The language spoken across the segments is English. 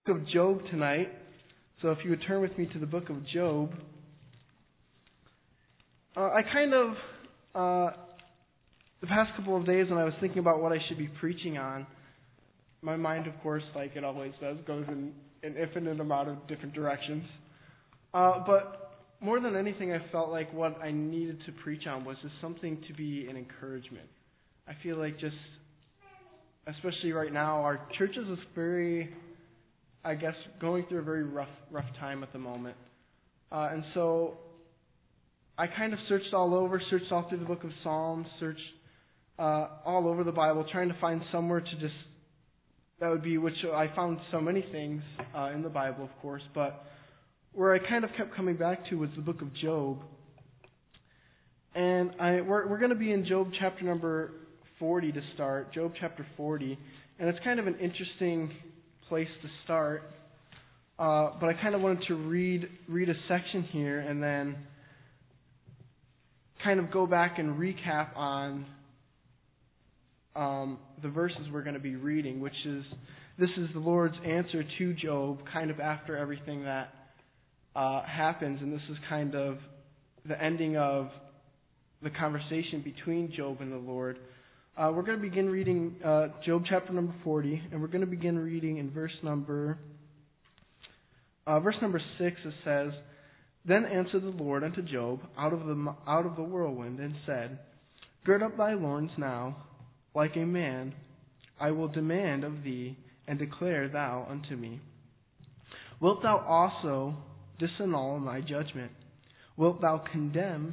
Of Job tonight. So if you would turn with me to the book of Job. The past couple of days when I was thinking about what I should be preaching on, my mind, of course, like it always does, goes in an infinite amount of different directions. But more than anything, I felt like what I needed to preach on was just something to be an encouragement. I feel like just, especially right now, our church is very, going through a very rough time at the moment. And so I kind of searched all through the book of Psalms, searched all over the Bible, trying to find somewhere which I found so many things in the Bible, of course, but where I kind of kept coming back to was the book of Job. And we're going to be in Job chapter number 40 to start, Job chapter 40. And it's kind of an interesting place to start, but I kind of wanted to read a section here and then kind of go back and recap on the verses we're going to be reading, this is the Lord's answer to Job, kind of after everything that happens, and this is kind of the ending of the conversation between Job and the Lord. We're going to begin reading Job chapter number 40, and we're going to begin reading in verse number 6. It says, "Then answered the Lord unto Job out of the whirlwind, and said, Gird up thy loins now, like a man. I will demand of thee, and declare thou unto me. Wilt thou also disannul my judgment? Wilt thou condemn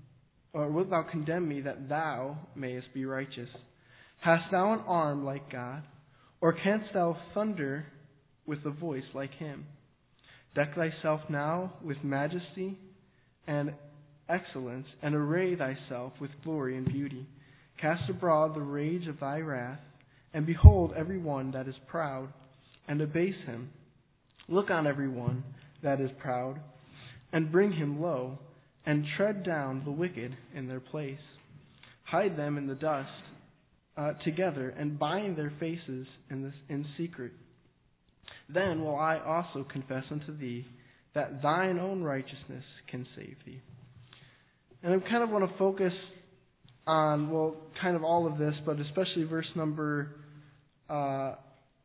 me that thou mayest be righteous? Hast thou an arm like God? Or canst thou thunder with a voice like him? Deck thyself now with majesty and excellence, and array thyself with glory and beauty. Cast abroad the rage of thy wrath, and behold every one that is proud, and abase him. Look on every one that is proud, and bring him low, and tread down the wicked in their place. Hide them in the dust together, and bind their faces in secret. Then will I also confess unto thee that thine own righteousness can save thee." And I kind of want to focus on, kind of all of this, but especially verse number 8.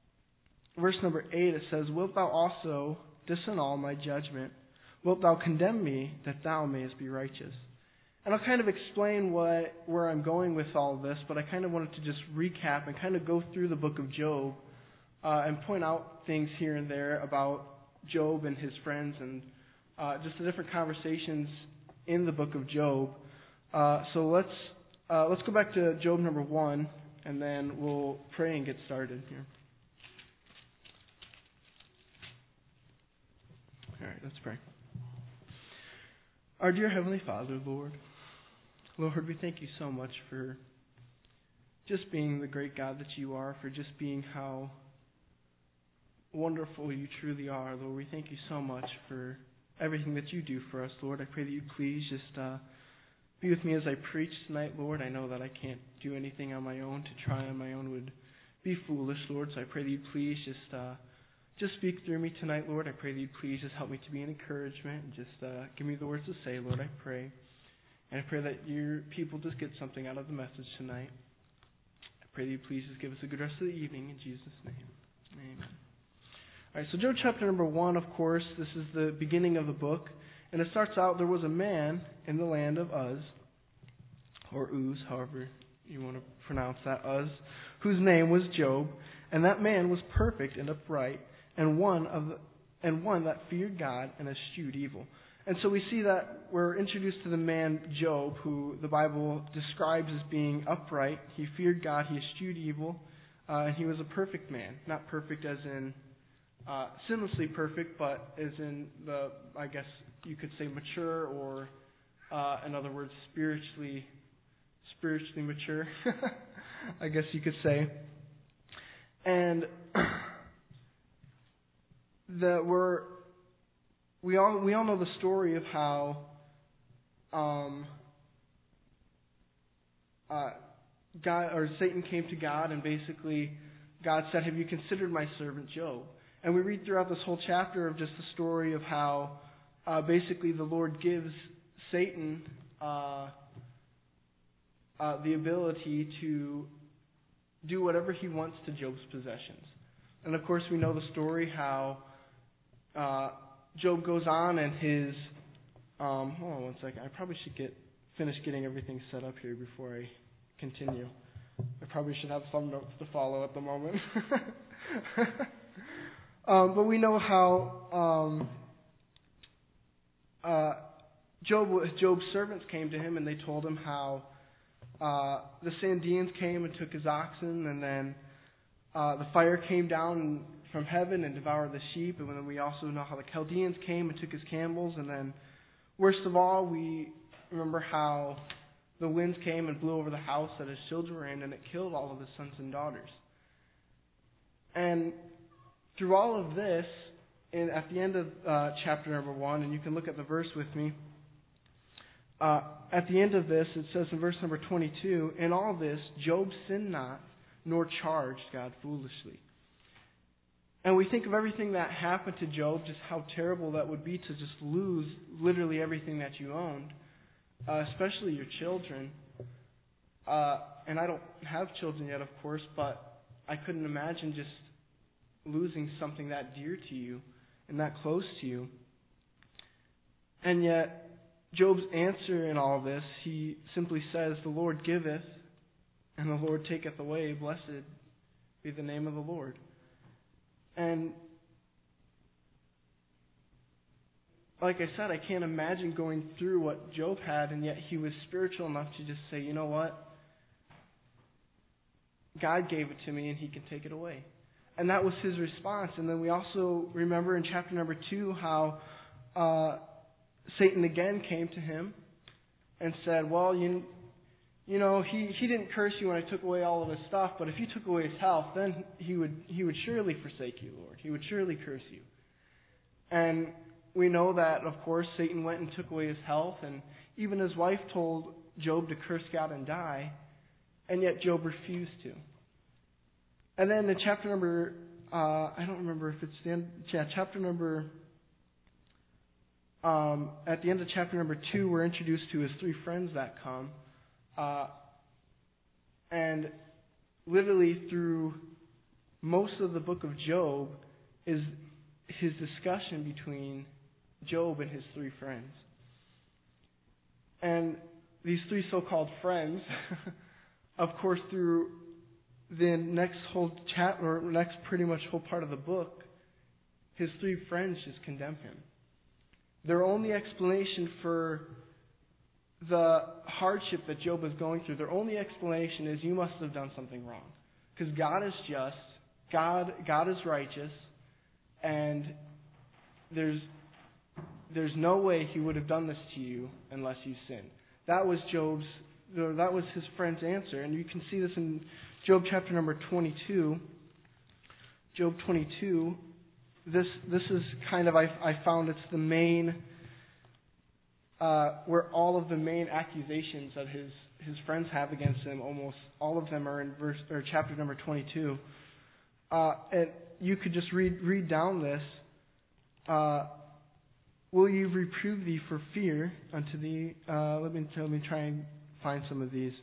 It says, "Wilt thou also disannul my judgment? Wilt thou condemn me that thou mayest be righteous?" And I'll kind of explain where I'm going with all of this, but I kind of wanted to just recap and kind of go through the book of Job and point out things here and there about Job and his friends and just the different conversations in the book of Job. So let's go back to Job number 1, and then we'll pray and get started here. All right, let's pray. Our dear Heavenly Father, Lord, we thank you so much for just being the great God that you are, for just being how wonderful you truly are, Lord. We thank you so much for everything that you do for us, Lord. I pray that you please just be with me as I preach tonight, Lord. I know that I can't do anything on my own. To try on my own would be foolish, Lord. So I pray that you please just speak through me tonight, Lord. I pray that you please just help me to be an encouragement and just give me the words to say, Lord, I pray. And I pray that your people just get something out of the message tonight. I pray that you please just give us a good rest of the evening in Jesus' name. Amen. All right, so Job chapter number 1, of course, this is the beginning of the book. And it starts out, there was a man in the land of Uz, or Uz, however you want to pronounce that, Uz, whose name was Job. And that man was perfect and upright, and one that feared God and eschewed evil. And so we see that we're introduced to the man Job, who the Bible describes as being upright. He feared God, he eschewed evil, and he was a perfect man. Not perfect as in sinlessly perfect, but as in I guess you could say mature, or in other words, spiritually mature, I guess you could say. And we all know the story of how God, or Satan, came to God, and basically God said, "Have you considered my servant Job?" And we read throughout this whole chapter of just the story of how basically the Lord gives Satan the ability to do whatever he wants to Job's possessions. And of course we know the story how Job goes on and his... hold on one second. I probably should finish getting everything set up here before I continue. I probably should have some notes to follow at the moment. But we know how Job's servants came to him and they told him how the Sandeans came and took his oxen, and then the fire came down from heaven and devoured the sheep. And then we also know how the Chaldeans came and took his camels. And then, worst of all, we remember how the winds came and blew over the house that his children were in, and it killed all of his sons and daughters. And through all of this, at the end of chapter number 1, and you can look at the verse with me, at the end of this, it says in verse number 22, "In all this, Job sinned not, nor charged God foolishly." And we think of everything that happened to Job, just how terrible that would be to just lose literally everything that you owned, especially your children. And I don't have children yet, of course, but I couldn't imagine just losing something that dear to you and that close to you. And yet, Job's answer in all this, he simply says, "The Lord giveth, and the Lord taketh away. Blessed be the name of the Lord." And like I said, I can't imagine going through what Job had, and yet he was spiritual enough to just say, you know what? God gave it to me, and he can take it away. And that was his response. And then we also remember in chapter number 2 how Satan again came to him and said, well, you know, he didn't curse you when I took away all of his stuff, but if you took away his health, then he would surely forsake you, Lord. He would surely curse you. And we know that, of course, Satan went and took away his health, and even his wife told Job to curse God and die, and yet Job refused to. And then in chapter number, I don't remember if it's the end, chapter number, at the end of chapter number 2, we're introduced to his 3 friends that come. And literally through most of the book of Job is his discussion between Job and his 3 friends. And these 3 so-called friends, of course, through the next whole chapter, or next pretty much whole part of the book, his 3 friends just condemn him. Their only explanation for the hardship that Job is going through, their only explanation is, you must have done something wrong. Because God is just, God is righteous, and there's no way he would have done this to you unless you sinned. That was his friend's answer. And you can see this in Job chapter number 22. Job 22, this is kind of, I found it's the main, where all of the main accusations that his friends have against him, almost all of them are in chapter number 22. And you could just read down this. Will you reprove thee for fear unto thee? Let me try and find some of these.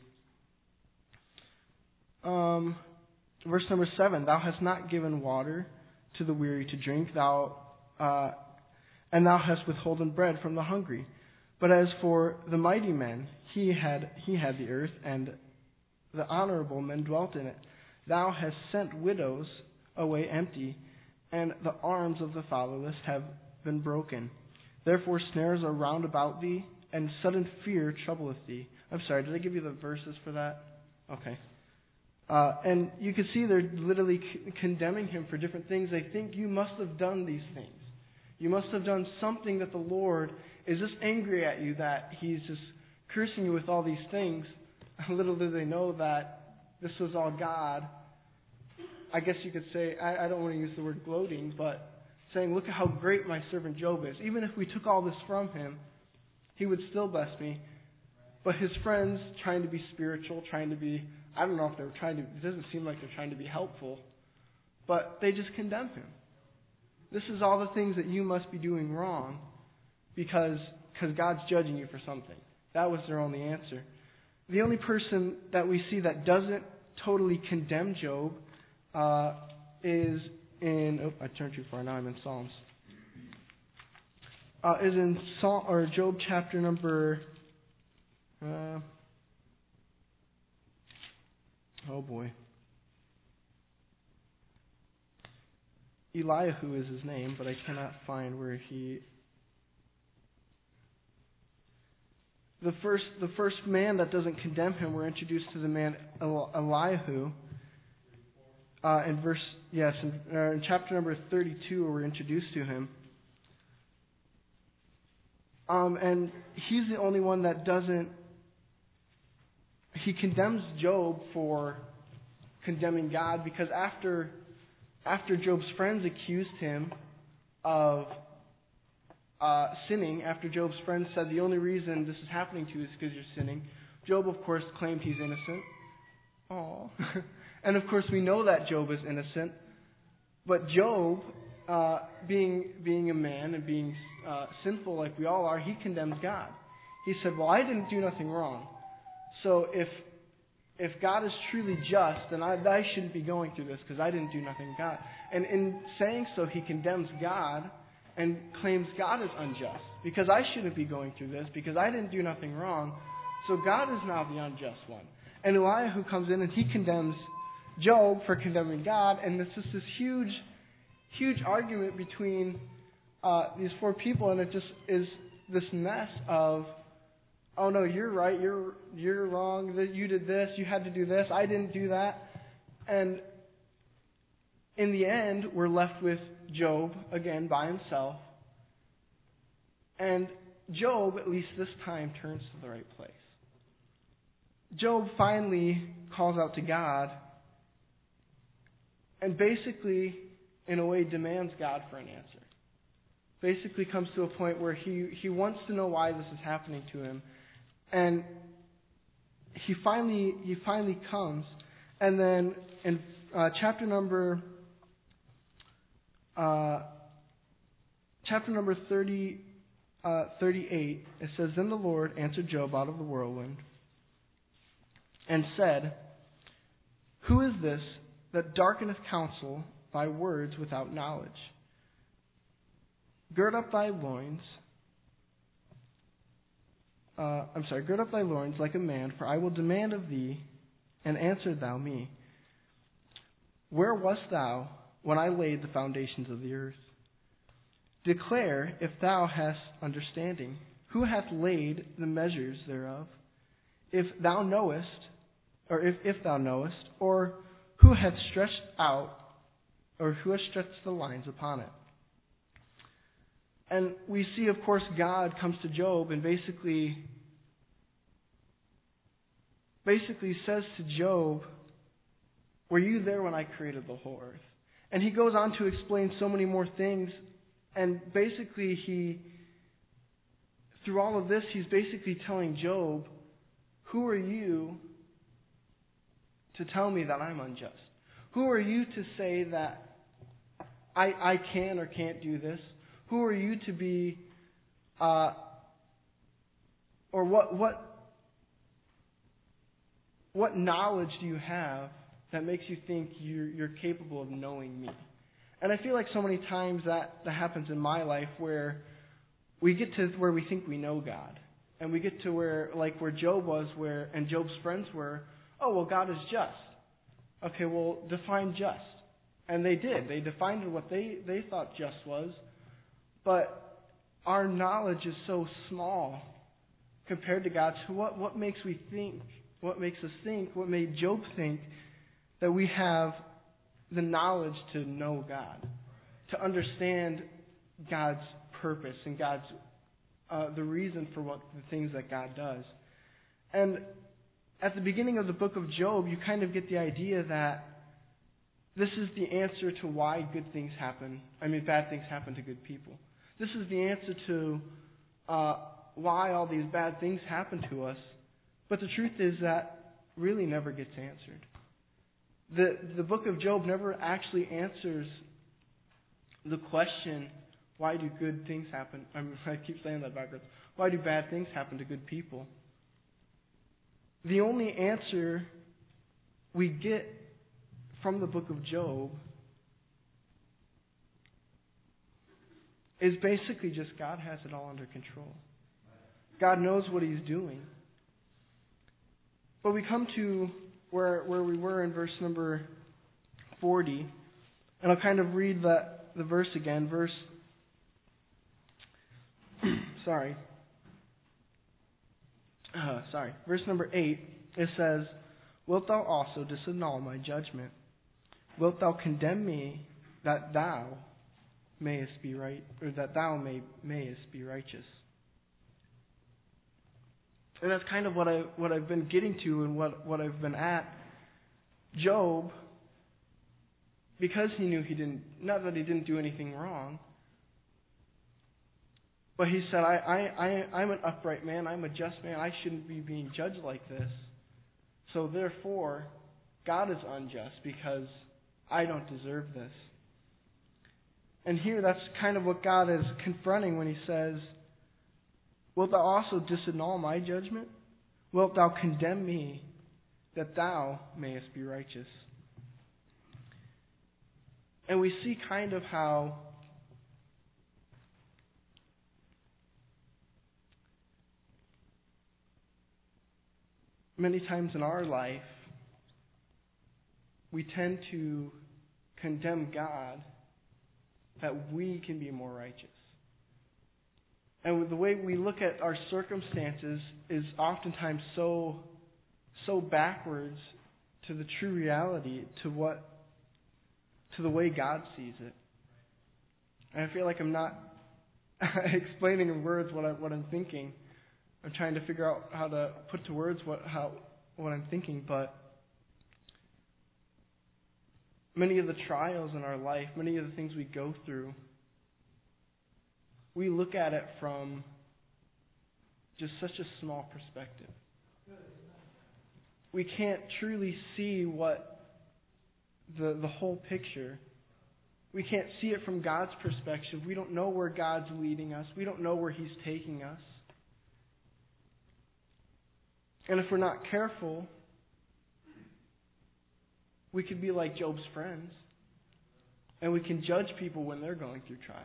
Verse number 7, thou hast not given water to the weary to drink, and thou hast withholden bread from the hungry. But as for the mighty men, he had the earth, and the honorable men dwelt in it. Thou hast sent widows away empty, and the arms of the fatherless have been broken. Therefore snares are round about thee, and sudden fear troubleth thee. I'm sorry, did I give you the verses for that? Okay. And you can see they're literally condemning him for different things. They think you must have done these things. You must have done something that the Lord is just angry at you, that he's just cursing you with all these things. Little do they know that this was all God. I guess you could say, I don't want to use the word gloating, but saying, look at how great my servant Job is. Even if we took all this from him, he would still bless me. But his friends, trying to be spiritual, trying to be, I don't know if they were trying to, it doesn't seem like they're trying to be helpful, but they just condemn him. This is all the things that you must be doing wrong because God's judging you for something. That was their only answer. The only person that we see that doesn't totally condemn Job is in... I turned too far. Now I'm in Psalms. Is in Job chapter number... oh boy. Elihu is his name, but I cannot find where he... The first man that doesn't condemn him, we're introduced to the man Elihu. In chapter number 32, we're introduced to him. And he's the only one that doesn't... He condemns Job for condemning God because after Job's friends accused him of sinning, after Job's friends said the only reason this is happening to you is because you're sinning, Job, of course, claimed he's innocent. Aww. And, of course, we know that Job is innocent. But Job, being a man and being sinful like we all are, he condemns God. He said, well, I didn't do nothing wrong. So if God is truly just, then I shouldn't be going through this because I didn't do nothing to God. And in saying so, he condemns God and claims God is unjust because I shouldn't be going through this because I didn't do nothing wrong. So God is now the unjust one. And Elihu comes in and he condemns Job for condemning God, and it's just this huge argument between these four people, and it just is this mess of, oh no, you're right, you're wrong, that you did this, you had to do this, I didn't do that. And in the end, we're left with Job, again, by himself. And Job, at least this time, turns to the right place. Job finally calls out to God and basically, in a way, demands God for an answer. Basically comes to a point where he wants to know why this is happening to him. And he finally comes. And then in chapter number 38, it says, Then the Lord answered Job out of the whirlwind and said, Who is this that darkeneth counsel by words without knowledge? Gird up thy loins. Gird up thy loins like a man, for I will demand of thee, and answer thou me. Where wast thou when I laid the foundations of the earth? Declare if thou hast understanding. Who hath laid the measures thereof? If thou knowest, or who hath stretched out, or who has stretched the lines upon it? And we see, of course, God comes to Job and basically says to Job, were you there when I created the whole earth? And he goes on to explain so many more things. And basically through all of this, he's basically telling Job, who are you to tell me that I'm unjust? Who are you to say that I can or can't do this? Who are you to be, or what knowledge do you have that makes you think you're capable of knowing me? And I feel like so many times that happens in my life where we get to where we think we know God. And we get to where Job was, and Job's friends were, oh, well, God is just. Okay, well, define just. And they did. They defined what they thought just was. But our knowledge is so small compared to God's. What makes we think? What makes us think? What made Job think that we have the knowledge to know God, to understand God's purpose and God's the reason for the things that God does? And at the beginning of the book of Job, you kind of get the idea that this is the answer to why bad things happen to good people. This is the answer to why all these bad things happen to us. But the truth is that really never gets answered. The book of Job never actually answers the question, why do good things happen? I keep saying that backwards. Why do bad things happen to good people? The only answer we get from the book of Job is basically just God has it all under control. God knows what He's doing. But we come to where we were in verse number 40, and I'll kind of read the verse again. Verse number 8, it says, "Wilt thou also disannul my judgment? Wilt thou condemn me that thou mayest be right, or that thou mayest be righteous?" And that's kind of what I've been getting to and what I've been at. Job, because he knew not that he didn't do anything wrong, but he said, I'm an upright man, I'm a just man, I shouldn't be being judged like this. So therefore, God is unjust because I don't deserve this. And here that's kind of what God is confronting when He says, "Wilt thou also disannul my judgment? Wilt thou condemn me that thou mayest be righteous?" And we see kind of how many times in our life we tend to condemn God that we can be more righteous. And the way we look at our circumstances is oftentimes so backwards to the true reality, to the way God sees it. And I feel like I'm not explaining in words what I'm thinking. I'm trying to figure out how to put to words what I'm thinking, but many of the trials in our life, many of the things we go through, we look at it from just such a small perspective. We can't truly see what the whole picture. We can't see it from God's perspective. We don't know where God's leading us. We don't know where He's taking us. And if we're not careful, we could be like Job's friends, and we can judge people when they're going through trials.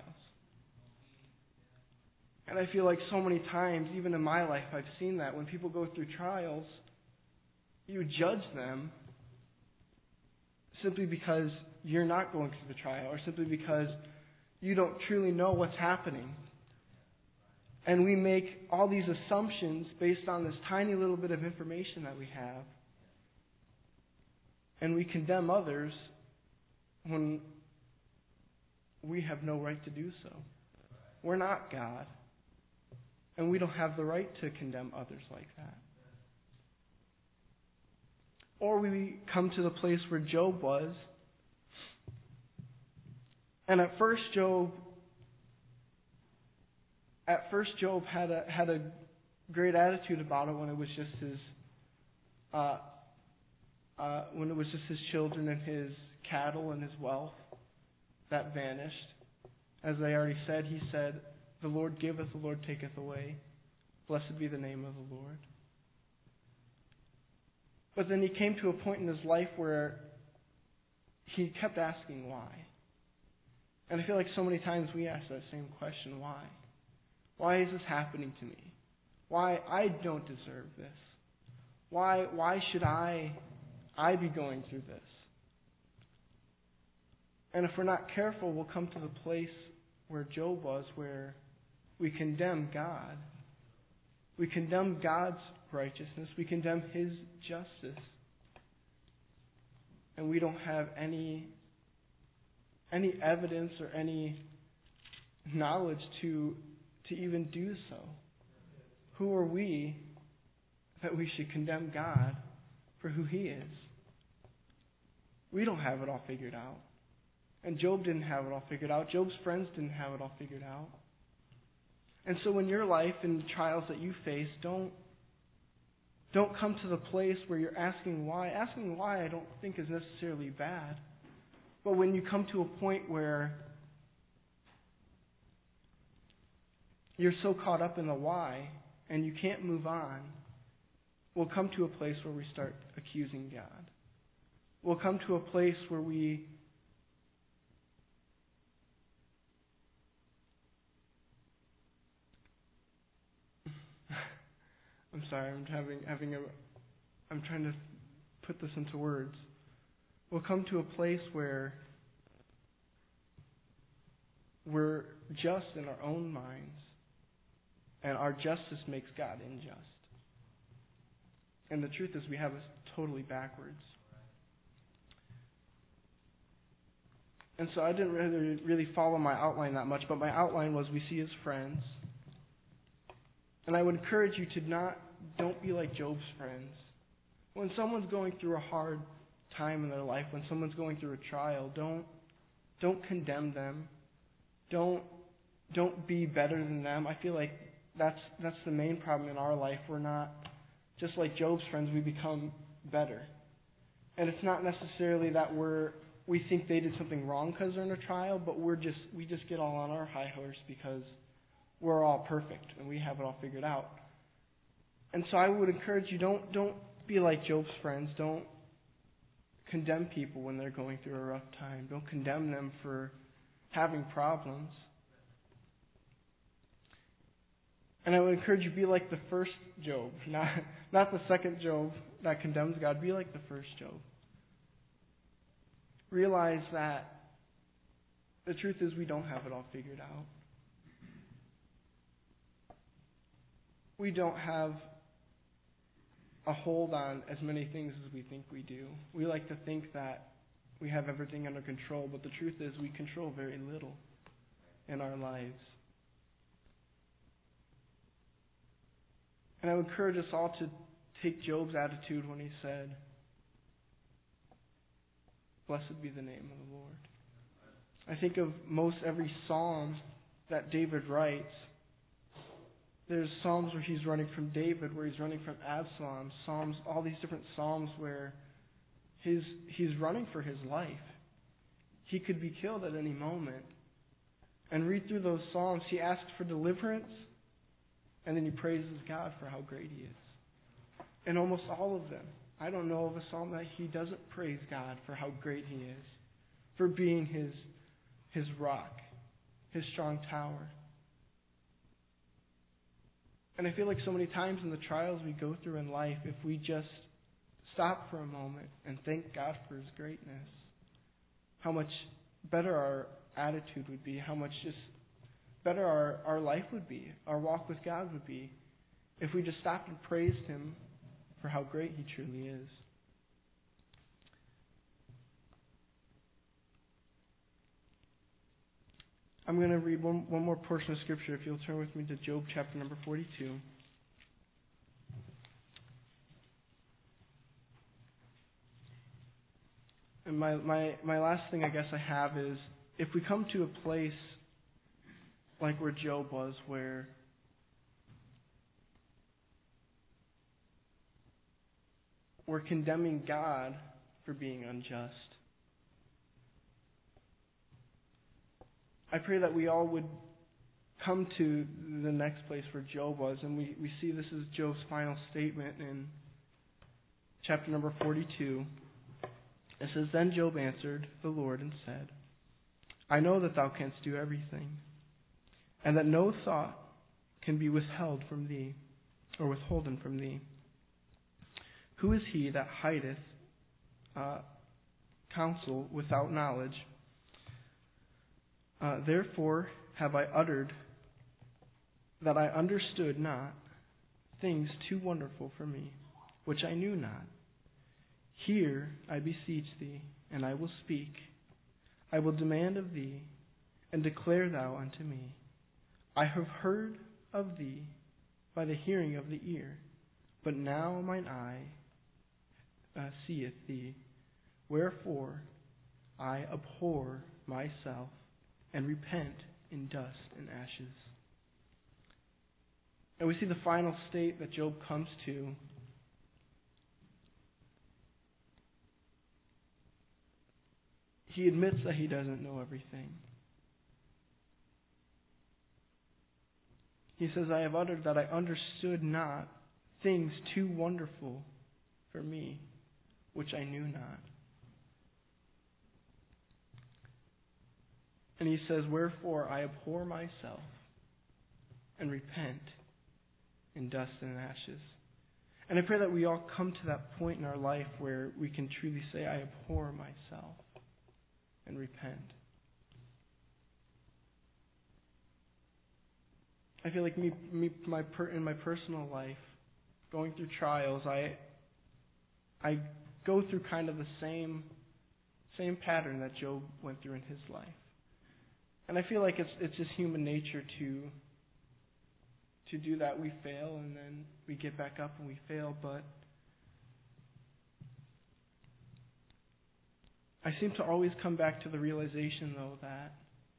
And I feel like so many times, even in my life, I've seen that when people go through trials, you judge them simply because you're not going through the trial, or simply because you don't truly know what's happening. And we make all these assumptions based on this tiny little bit of information that we have. And we condemn others when we have no right to do so. We're not God. And we don't have the right to condemn others like that. Or we come to the place where Job was. And at first Job had a great attitude about it when it was just his children and his cattle and his wealth that vanished. As I already said, he said, "The Lord giveth, the Lord taketh away. Blessed be the name of the Lord." But then he came to a point in his life where he kept asking why. And I feel like so many times we ask that same question, why? Why is this happening to me? Why I don't deserve this? Why should I be going through this? And if we're not careful, we'll come to the place where Job was, where we condemn God. We condemn God's righteousness. We condemn His justice. And we don't have any evidence or any knowledge to even do so. Who are we that we should condemn God for who He is? We don't have it all figured out. And Job didn't have it all figured out. Job's friends didn't have it all figured out. And so in your life and the trials that you face, don't come to the place where you're asking why. Asking why I don't think is necessarily bad. But when you come to a point where you're so caught up in the why and you can't move on, we'll come to a place where we start accusing God. We'll come to a place where I'm sorry, I'm trying to put this into words. We'll come to a place where we're just in our own minds, and our justice makes God unjust. And the truth is we have it totally backwards. And so I didn't really follow my outline that much, but my outline was we see his friends. And I would encourage you to don't be like Job's friends. When someone's going through a hard time in their life, when someone's going through a trial, don't condemn them. Don't be better than them. I feel like that's the main problem in our life. We're not just like Job's friends, we become better. And it's not necessarily that we think they did something wrong because they're in a trial, but we just get all on our high horse because we're all perfect and we have it all figured out. And so I would encourage you, don't be like Job's friends. Don't condemn people when they're going through a rough time. Don't condemn them for having problems. And I would encourage you, be like the first Job, not the second Job that condemns God. Be like the first Job. Realize that the truth is we don't have it all figured out. We don't have a hold on as many things as we think we do. We like to think that we have everything under control, but the truth is we control very little in our lives. And I would encourage us all to take Job's attitude when he said, "Blessed be the name of the Lord." I think of most every psalm that David writes. There's psalms where he's running from David, where he's running from Absalom, psalms, all these different psalms where he's running for his life. He could be killed at any moment. And read through those psalms, he asks for deliverance, and then he praises God for how great he is. In almost all of them, I don't know of a psalm that he doesn't praise God for how great he is, for being his rock, his strong tower. And I feel like so many times in the trials we go through in life, if we just stop for a moment and thank God for his greatness, how much better our attitude would be, how much just better our life would be, our walk with God would be, if we just stopped and praised him for how great he truly is. I'm going to read one more portion of Scripture, if you'll turn with me to Job chapter number 42. And my last thing I guess I have is, if we come to a place like where Job was, where we're condemning God for being unjust, I pray that we all would come to the next place where Job was, and we see this is Job's final statement in chapter number 42. It says, "Then Job answered the Lord and said, I know that thou canst do everything, and that no thought can be withheld from thee, or withholden from thee. Who is he that hideth counsel without knowledge? Therefore have I uttered that I understood not things too wonderful for me, which I knew not. Hear, I beseech thee, and I will speak. I will demand of thee, and declare thou unto me. I have heard of thee by the hearing of the ear, but now mine eye seeth thee. Wherefore I abhor myself, and repent in dust and ashes." And we see the final state that Job comes to. He admits that he doesn't know everything. He says, I have uttered that I understood not things too wonderful for me, which I knew not. And he says, wherefore I abhor myself and repent in dust and ashes. And I pray that we all come to that point in our life where we can truly say, I abhor myself and repent. I feel like in my personal life, going through trials, I go through kind of the same pattern that Job went through in his life. And I feel like it's just human nature to do that. We fail and then we get back up and we fail, but I seem to always come back to the realization, though, that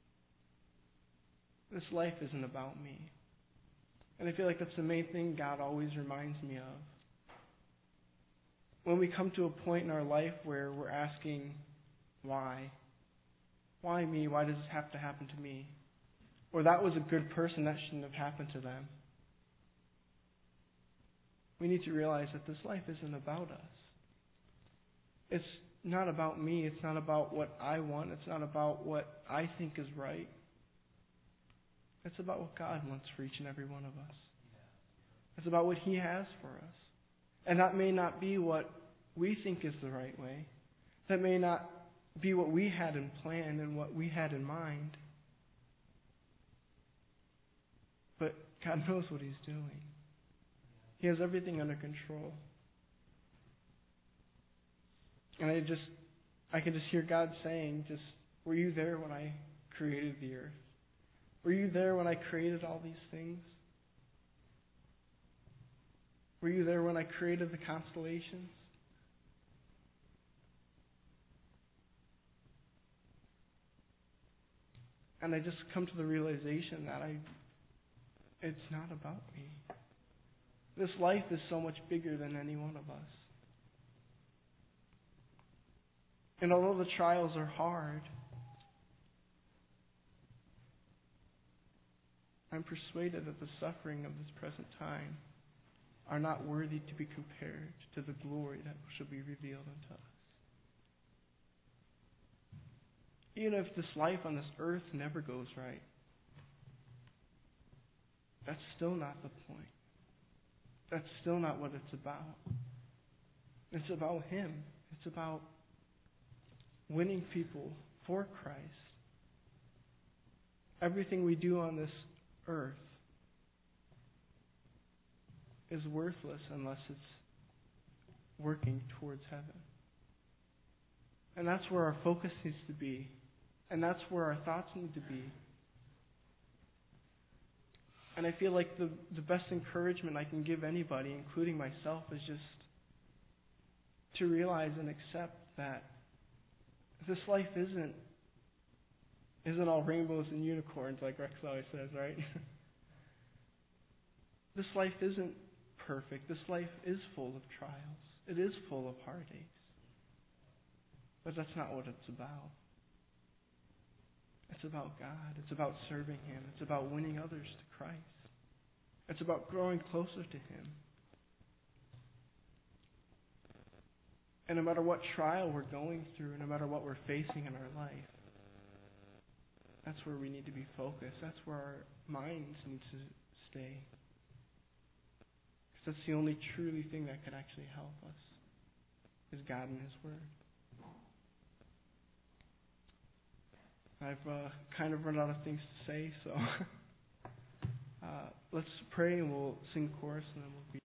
this life isn't about me. And I feel like that's the main thing God always reminds me of. When we come to a point in our life where we're asking, why? Why me? Why does this have to happen to me? Or that was a good person, that shouldn't have happened to them. We need to realize that this life isn't about us. It's not about me. It's not about what I want. It's not about what I think is right. It's about what God wants for each and every one of us. It's about what He has for us. And that may not be what we think is the right way. That may not be what we had in plan and what we had in mind. But God knows what He's doing. He has everything under control. And I can just hear God saying, were you there when I created the earth? Were you there when I created all these things? Were you there when I created the constellations? And I just come to the realization that it's not about me. This life is so much bigger than any one of us. And although the trials are hard, I'm persuaded that the suffering of this present time are not worthy to be compared to the glory that shall be revealed unto us. Even if this life on this earth never goes right, that's still not the point. That's still not what it's about. It's about Him. It's about winning people for Christ. Everything we do on this earth is worthless unless it's working towards heaven. And that's where our focus needs to be. And that's where our thoughts need to be. And I feel like the best encouragement I can give anybody, including myself, is just to realize and accept that this life isn't all rainbows and unicorns, like Rex always says, right? This life isn't perfect. This life is full of trials. It is full of heartaches. But that's not what it's about. It's about God. It's about serving Him. It's about winning others to Christ. It's about growing closer to Him. And no matter what trial we're going through, no matter what we're facing in our life, that's where we need to be focused. That's where our minds need to stay. Because that's the only truly thing that could actually help us, is God and His Word. I've kind of run out of things to say, so let's pray and we'll sing chorus and then we'll be